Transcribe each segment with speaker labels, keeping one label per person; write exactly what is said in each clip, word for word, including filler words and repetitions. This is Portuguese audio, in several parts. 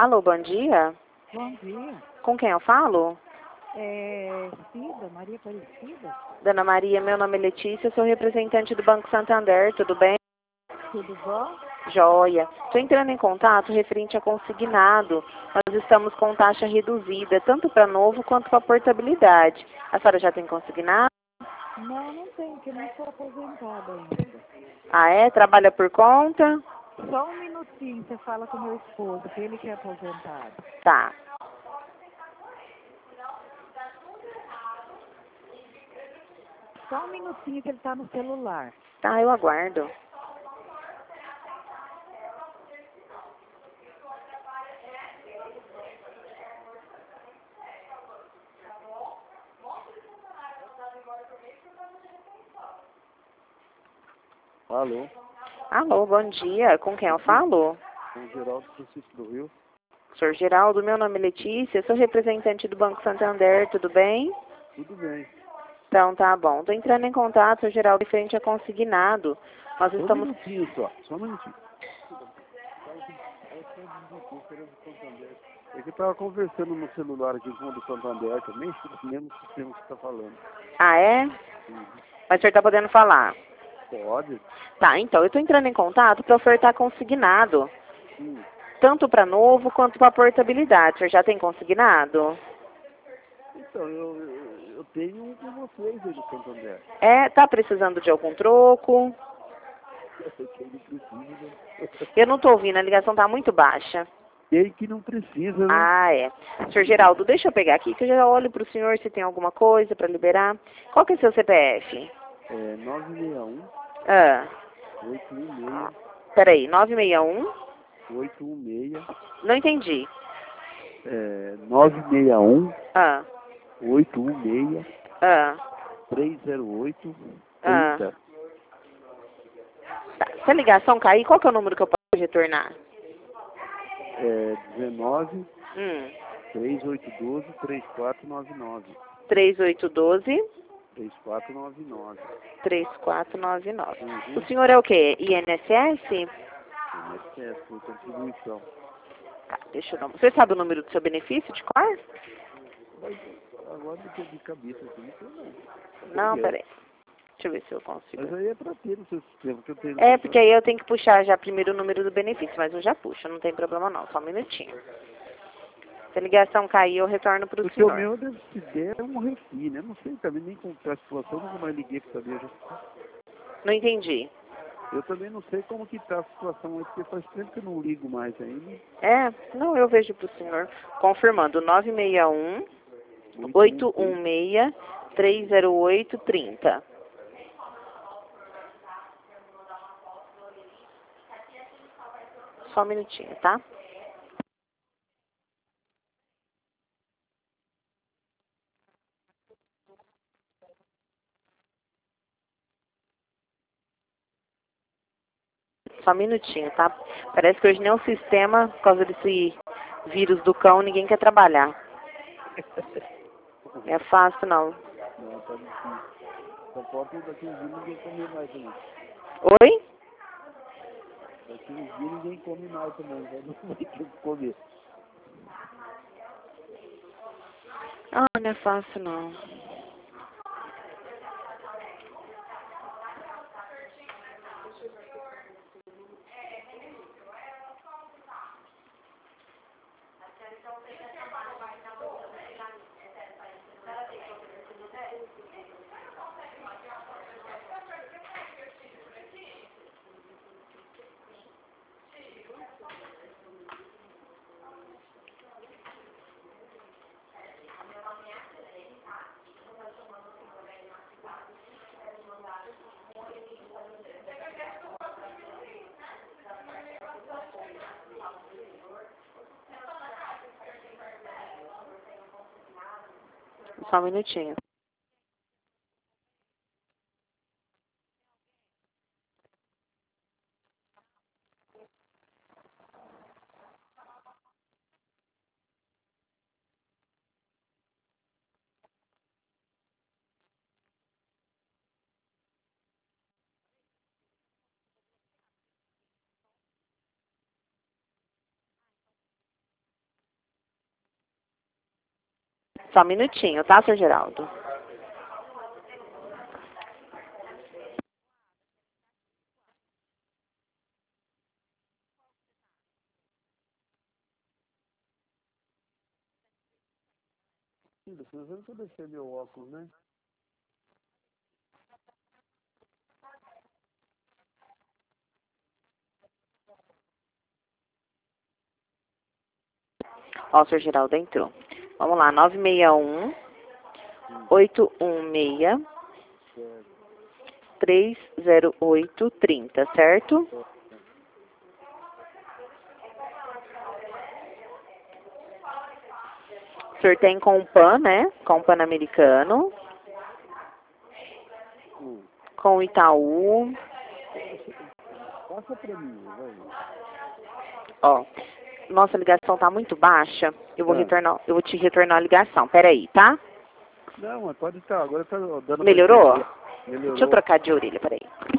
Speaker 1: Alô, bom dia.
Speaker 2: Bom dia.
Speaker 1: Com quem eu falo?
Speaker 2: É Cida, Maria Aparecida?
Speaker 1: Dona Maria, meu nome é Letícia, sou representante do Banco Santander, tudo bem?
Speaker 2: Tudo bom?
Speaker 1: Joia. Estou entrando em contato referente a consignado. Nós estamos com taxa reduzida, tanto para novo quanto para portabilidade. A senhora já tem consignado?
Speaker 2: Não, não tenho, porque eu não sou aposentada ainda.
Speaker 1: Ah, é? Trabalha por conta?
Speaker 2: Só um minutinho, você fala com meu esposo, que ele que é aposentado.
Speaker 1: Tá.
Speaker 2: Só um minutinho que ele está no celular.
Speaker 1: Tá, eu aguardo.
Speaker 3: Alô?
Speaker 1: Alô, bom dia. Com quem eu falo?
Speaker 3: Com o Geraldo Francisco do Rio.
Speaker 1: Senhor Geraldo, meu nome é Letícia, sou representante do Banco Santander, tudo bem?
Speaker 3: Tudo bem.
Speaker 1: Então tá bom. Estou entrando em contato, senhor Geraldo, referente a consignado. Nós
Speaker 3: Só um
Speaker 1: estamos...
Speaker 3: minutinho só, só um minutinho. É que eu estava conversando no celular aqui com o do Santander também, o mesmo sistema que você está falando.
Speaker 1: Ah, é?
Speaker 3: Uhum.
Speaker 1: Mas o senhor está podendo falar?
Speaker 3: Pode?
Speaker 1: Tá, então, eu estou entrando em contato para ofertar consignado,
Speaker 3: Hum.
Speaker 1: tanto para novo quanto para portabilidade. O senhor já tem consignado?
Speaker 3: Então, eu, eu, eu tenho um com vocês aí do Santander.
Speaker 1: É, tá precisando de algum troco?
Speaker 3: Quem não precisa, né?
Speaker 1: Eu não estou ouvindo, a ligação está muito baixa.
Speaker 3: Quem que não precisa, né?
Speaker 1: Ah, é. senhor Geraldo, deixa eu pegar aqui, que eu já olho para o senhor se tem alguma coisa para liberar. Qual que é o seu C P F?
Speaker 3: É nove seis um,
Speaker 1: Ah,
Speaker 3: oito um seis,
Speaker 1: peraí, nove seis um?
Speaker 3: oito um seis,
Speaker 1: Não entendi.
Speaker 3: é nove seis um,
Speaker 1: Ah,
Speaker 3: oito um seis,
Speaker 1: ah,
Speaker 3: três zero oito,
Speaker 1: ah.
Speaker 3: trinta.
Speaker 1: Tá. Se a ligação cair, qual que é o número que eu posso retornar?
Speaker 3: É dezenove,
Speaker 1: Hum,
Speaker 3: três oito um dois, três quatro nove nove.
Speaker 1: três oito um dois,
Speaker 3: três quatro nove nove.
Speaker 1: três quatro nove nove.
Speaker 3: Uhum.
Speaker 1: O senhor é o quê? I N S S?
Speaker 3: I N S S, por contribuição.
Speaker 1: Tá, deixa eu dar... Você sabe o número do seu benefício de cor?
Speaker 3: Mas agora não tem de cabeça aqui, não sei não.
Speaker 1: Não,
Speaker 3: Sei é.
Speaker 1: peraí. Deixa eu ver se eu consigo.
Speaker 3: Mas aí é pra ter no seu sistema, que eu tenho no
Speaker 1: É, porque aí
Speaker 3: Santander.
Speaker 1: eu tenho que puxar já primeiro o número do benefício, mas eu já puxo, não tem problema não, só um minutinho. Se a ligação cair, eu retorno para o
Speaker 3: Porque o
Speaker 1: senhor.
Speaker 3: meu deve se der um refim, né? Não sei também nem como tá a situação, nunca mais liguei pra saber. Já.
Speaker 1: Não entendi.
Speaker 3: Eu também não sei como que tá a situação aí, porque faz tempo que eu não ligo mais ainda.
Speaker 1: É, não, eu vejo para o senhor. Confirmando, nove seis um, oito um seis, três zero oito, trinta. Só um minutinho, tá? Só um minutinho, tá? Parece que hoje nem o sistema, por causa desse vírus do cão, ninguém quer trabalhar. Não é fácil, não.
Speaker 3: Não, tá difícil. Só falta daqui uns dias ninguém comer mais também.
Speaker 1: Oi?
Speaker 3: Daqui uns dias ninguém come mais também, né? Não vai ter que comer.
Speaker 1: Ah, não é fácil, não. Só um minutinho. Só um minutinho, tá, senhor Geraldo?
Speaker 3: Filho, você não precisa deixar meu óculos, né?
Speaker 1: Ó, o senhor Geraldo entrou. Vamos lá, nove seis um, oito um seis, três zero oito três zero, certo? O senhor tem com o Pan, né? Com o Pan-Americano.
Speaker 3: Hum.
Speaker 1: Com o Itaú.
Speaker 3: Passa pra mim, vai.
Speaker 1: Ó, nossa ligação tá muito baixa. Eu vou
Speaker 3: Ah.
Speaker 1: retornar, eu vou te retornar a ligação. Pera aí, tá?
Speaker 3: Não, mas pode estar. Agora tá dando...
Speaker 1: Melhorou?
Speaker 3: pra entender. Melhorou.
Speaker 1: Deixa eu trocar de orelha, peraí.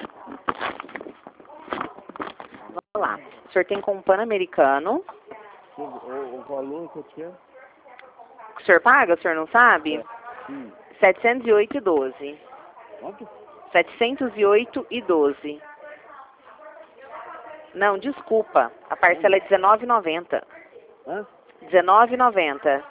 Speaker 1: Vamos lá. O senhor tem com o Pan-Americano.
Speaker 3: O, o, o valor que eu tinha...
Speaker 1: O senhor paga? O senhor não sabe?
Speaker 3: É. Hum.
Speaker 1: setecentos e oito e doze.
Speaker 3: Quanto?
Speaker 1: setecentos e oito e doze. Não, desculpa. A parcela é dezenove reais e noventa centavos.
Speaker 3: Hã?
Speaker 1: dezenove reais e noventa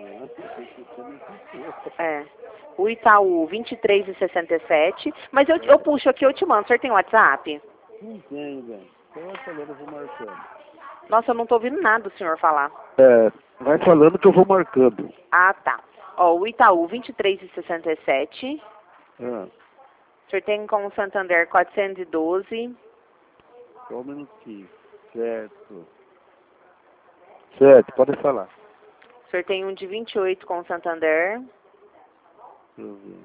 Speaker 3: Ah,
Speaker 1: É. O Itaú, vinte e três reais e sessenta e sete. Mas eu, eu puxo aqui, eu te mando. O senhor tem WhatsApp?
Speaker 3: não tem, velho. Então vai falando, eu vou marcando.
Speaker 1: Nossa, eu não tô ouvindo nada do senhor falar.
Speaker 3: É, vai falando que eu vou marcando.
Speaker 1: Ah, tá. Ó, o Itaú, vinte e três reais e sessenta e sete.
Speaker 3: Ah,
Speaker 1: O senhor tem com o Santander quatrocentos e doze.
Speaker 3: só um minutinho. Certo. Certo, pode falar.
Speaker 1: O senhor tem um de vinte e oito com o Santander.
Speaker 3: Deixa eu ver.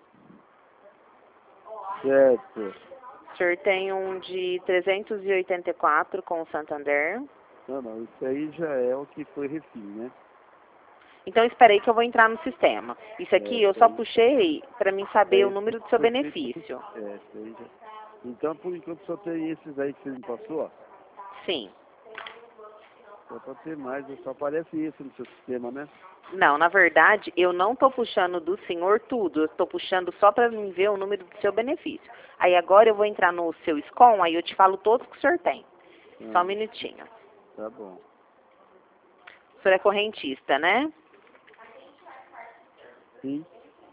Speaker 3: Certo.
Speaker 1: O senhor tem um de trezentos e oitenta e quatro com o Santander.
Speaker 3: Não, não, isso aí já é o que foi refim, né?
Speaker 1: Então, espera aí que eu vou entrar no sistema. Isso aqui
Speaker 3: É,
Speaker 1: eu só
Speaker 3: aí-
Speaker 1: puxei para mim saber
Speaker 3: é,
Speaker 1: o número do seu
Speaker 3: foi feito-
Speaker 1: benefício.
Speaker 3: É, isso aí já. Então, por enquanto, só tem esses aí que você me passou, ó.
Speaker 1: Sim.
Speaker 3: Só pra ter mais, só aparece esse no seu sistema, né?
Speaker 1: Não, na verdade, eu não estou puxando do senhor tudo. Eu estou puxando só para mim ver o número do seu benefício. Aí agora eu vou entrar no seu S C O M, aí eu te falo todos que o senhor tem. Só
Speaker 3: Ah,
Speaker 1: um minutinho.
Speaker 3: tá bom.
Speaker 1: O senhor é correntista, né?
Speaker 3: Sim.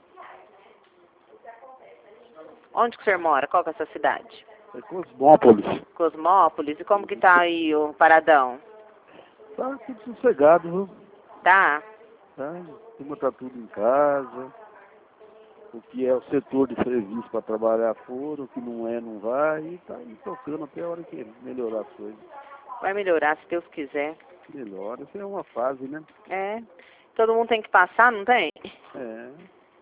Speaker 1: Onde que o senhor mora? Qual que é a sua cidade?
Speaker 3: É Cosmópolis.
Speaker 1: Cosmópolis. E como que tá aí o paradão?
Speaker 3: Tá tudo sossegado, viu?
Speaker 1: Tá?
Speaker 3: Tá? A turma tá tudo em casa. O que é o setor de serviço para trabalhar fora, o que não é, não vai. E tá aí tocando até a hora que melhorar as coisas.
Speaker 1: Vai melhorar, se Deus quiser.
Speaker 3: Melhora. Isso é uma fase, né?
Speaker 1: É. Todo mundo tem que passar, não tem?
Speaker 3: É.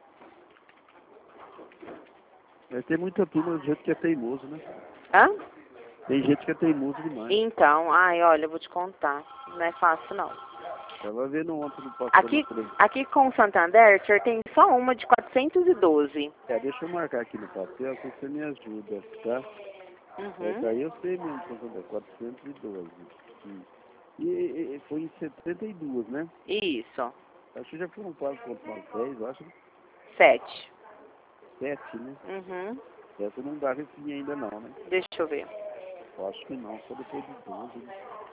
Speaker 3: Mas tem muita turma do jeito que é teimoso, né?
Speaker 1: Hã?
Speaker 3: Tem gente que é teimoso demais.
Speaker 1: Então, ai, olha, eu vou te contar. Não é fácil, não.
Speaker 3: Tava vendo ontem no passado.
Speaker 1: Aqui, aqui com o Santander, o senhor tem só uma de quatrocentos e doze.
Speaker 3: É, deixa eu marcar aqui no papel que você me ajuda, tá?
Speaker 1: Uhum.
Speaker 3: Essa aí eu sei mesmo, Santander, quatrocentos e doze. Sim. E, e, e foi em setenta e dois, né?
Speaker 1: Isso.
Speaker 3: Acho que já foram quase quanto mais dez, acho.
Speaker 1: Sete.
Speaker 3: sete, né?
Speaker 1: Uhum.
Speaker 3: Essa não dá refim ainda não, né?
Speaker 1: Deixa eu ver.
Speaker 3: Eu acho que não, só depois de doze, né?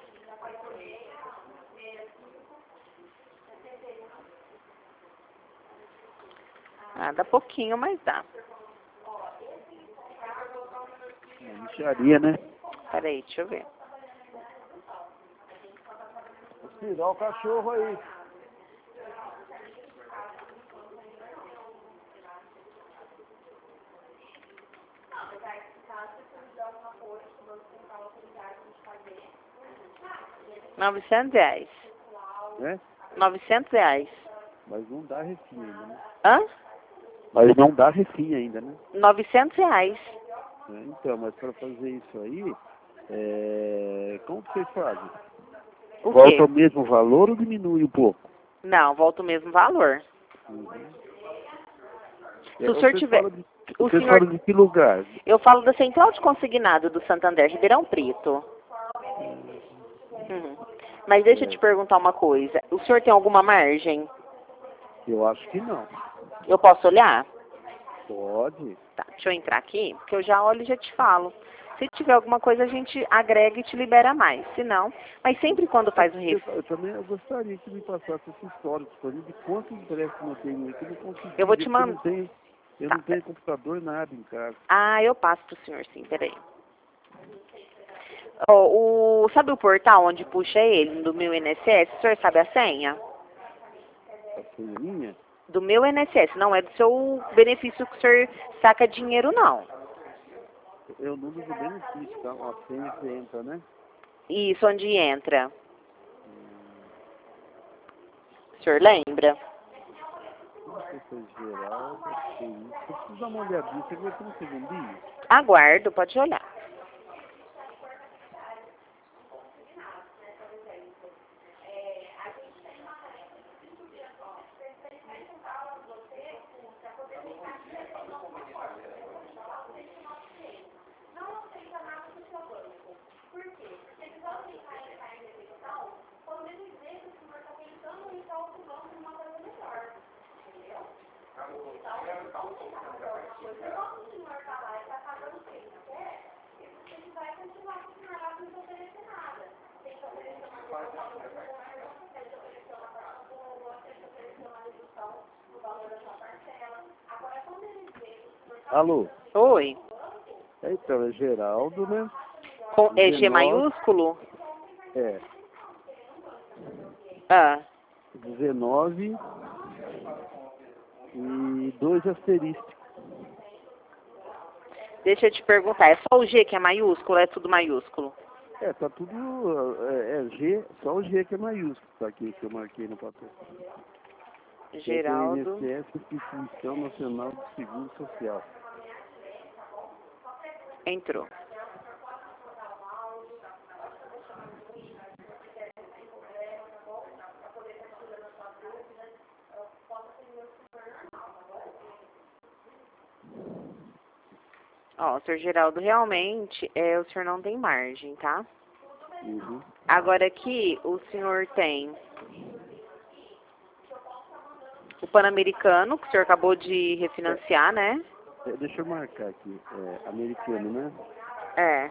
Speaker 1: Ah, dá pouquinho, mas dá.
Speaker 3: É mixaria, né?
Speaker 1: Peraí, deixa eu ver.
Speaker 3: Tirar o cachorro aí.
Speaker 1: Novecentos reais.
Speaker 3: Né?
Speaker 1: Novecentos reais.
Speaker 3: Mas não dá refim ainda, né?
Speaker 1: Hã?
Speaker 3: Mas não dá refim ainda, né?
Speaker 1: Novecentos reais.
Speaker 3: É, então, mas para fazer isso aí, é... como que vocês fazem?
Speaker 1: O
Speaker 3: Volta
Speaker 1: quê?
Speaker 3: ao mesmo valor ou diminui um pouco?
Speaker 1: Não, volta o mesmo valor.
Speaker 3: Uhum.
Speaker 1: Se o senhor
Speaker 3: vocês
Speaker 1: tiver...
Speaker 3: falam de,
Speaker 1: o
Speaker 3: vocês
Speaker 1: senhor-
Speaker 3: falam de que lugar?
Speaker 1: Eu falo da Central de Consignado do Santander, Ribeirão Preto. Uhum. Mas deixa eu te perguntar uma coisa. O senhor tem alguma margem?
Speaker 3: Eu acho que não.
Speaker 1: Eu posso olhar?
Speaker 3: Pode.
Speaker 1: Tá, deixa eu entrar aqui, porque eu já olho e já te falo. Se tiver alguma coisa, a gente agrega e te libera mais. Se não, mas sempre quando faz o
Speaker 3: Eu,
Speaker 1: ref...
Speaker 3: eu também eu gostaria que me passasse esse histórico para mim de quantos empréstimos eu tenho aí, que eu não consegui.
Speaker 1: Eu vou te
Speaker 3: Eu
Speaker 1: mandar.
Speaker 3: não tenho, eu
Speaker 1: Tá.
Speaker 3: não tenho computador, nada em casa.
Speaker 1: Ah, eu passo pro senhor sim, peraí. Ó, o... Sabe o portal onde puxa ele, do meu I N S S? O senhor sabe a senha?
Speaker 3: A senha minha?
Speaker 1: Do meu I N S S, não é do seu benefício que o senhor saca dinheiro, não.
Speaker 3: É o número do benefício, tá? Uma senha que entra, né?
Speaker 1: Isso, onde entra. O senhor lembra?
Speaker 3: Não sei se é geral, deve ser isso. Eu preciso dar uma olhadinha. Você vai ter um segundinho?
Speaker 1: Aguardo, pode olhar.
Speaker 3: Alô?
Speaker 1: Oi.
Speaker 3: Então, é Geraldo, né?
Speaker 1: Com é G
Speaker 3: dezenove.
Speaker 1: maiúsculo?
Speaker 3: É.
Speaker 1: Ah,
Speaker 3: dezenove e dois asteriscos.
Speaker 1: deixa eu te perguntar, é só o G que é maiúsculo ou é tudo maiúsculo?
Speaker 3: É, tá tudo. É, é G, só o G que é maiúsculo, tá aqui que eu marquei no papel.
Speaker 1: Geraldo.
Speaker 3: I N S S, Instituição Nacional do Seguro Social.
Speaker 1: Entrou. Ó, senhor Geraldo, realmente, é, o senhor não tem margem, tá?
Speaker 3: Uhum.
Speaker 1: Agora aqui, o senhor tem o Pan-Americano, que o senhor acabou de refinanciar, né?
Speaker 3: É, deixa eu marcar aqui. É, americano, né?
Speaker 1: É,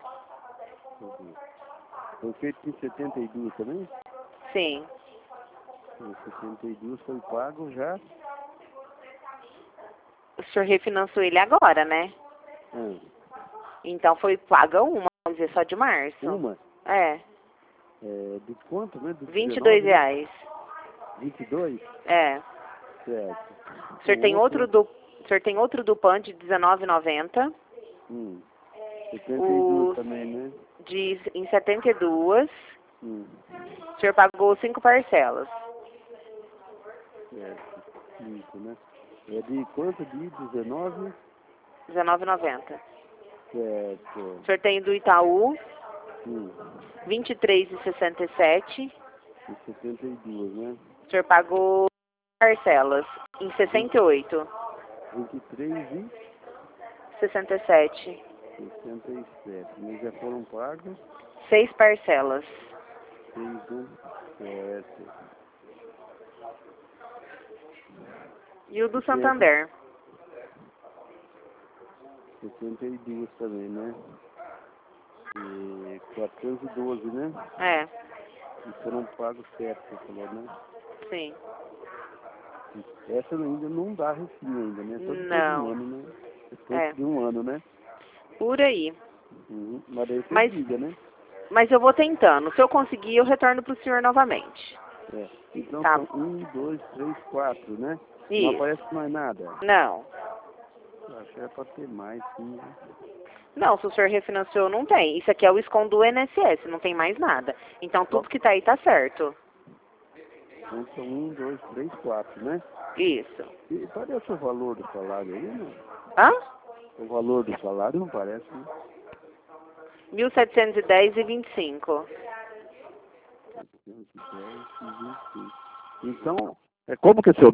Speaker 3: Foi feito em setenta e dois também?
Speaker 1: sim.
Speaker 3: Em setenta e dois foi pago já.
Speaker 1: O senhor refinanciou ele agora, né?
Speaker 3: Ah,
Speaker 1: Então foi paga uma, vamos dizer, só de março.
Speaker 3: uma?
Speaker 1: É,
Speaker 3: É, de quanto, né? Do
Speaker 1: vinte e dois
Speaker 3: dezenove, né?
Speaker 1: reais.
Speaker 3: vinte e dois?
Speaker 1: É.
Speaker 3: Certo.
Speaker 1: O senhor tem outro do, o senhor tem outro do Pan de dezenove e noventa.
Speaker 3: Hum. setenta e
Speaker 1: O
Speaker 3: dois também, né?
Speaker 1: de em setenta e dois.
Speaker 3: Hum.
Speaker 1: O senhor pagou cinco parcelas.
Speaker 3: Certo. Cinco, né? É de quanto? De dezenove?
Speaker 1: dezenove e noventa.
Speaker 3: Certo.
Speaker 1: O senhor tem do Itaú
Speaker 3: Hum.
Speaker 1: vinte e três e sessenta e sete.
Speaker 3: De setenta e dois, né?
Speaker 1: O senhor pagou parcelas em sessenta e oito.
Speaker 3: vinte e três e
Speaker 1: sessenta e sete.
Speaker 3: sessenta e sete. Mas já foram pagos?
Speaker 1: Seis parcelas.
Speaker 3: Seis, um, certo.
Speaker 1: E o do Santander?
Speaker 3: sessenta e dois também, né? E quatrocentos e doze, né?
Speaker 1: É,
Speaker 3: E foram pagos sete, você falou, né?
Speaker 1: sim.
Speaker 3: Essa ainda não dá refim ainda, né? Só depois de
Speaker 1: Não.
Speaker 3: um ano, né? Depois
Speaker 1: É.
Speaker 3: de um ano, né?
Speaker 1: Por aí.
Speaker 3: Uhum. Mas daí você
Speaker 1: Mas-
Speaker 3: liga, né?
Speaker 1: Mas eu vou tentando. Se eu conseguir, eu retorno pro senhor novamente.
Speaker 3: É. Então
Speaker 1: Tá.
Speaker 3: são um, dois, três, quatro, né? Não
Speaker 1: Isso.
Speaker 3: aparece mais nada.
Speaker 1: Não.
Speaker 3: Eu acho que era pra ter mais, sim, né?
Speaker 1: Não, se o senhor refinanciou, não tem. Isso aqui é o escom do I N S S, não tem mais nada. Então tudo que tá aí tá certo.
Speaker 3: Então são um, dois, três, quatro, né?
Speaker 1: Isso.
Speaker 3: E parece o valor do salário aí, não?
Speaker 1: Hã?
Speaker 3: O valor do salário não parece, né?
Speaker 1: mil setecentos e dez e vinte e cinco.
Speaker 3: setecentos e dez e vinte e cinco. Então, é como que é seu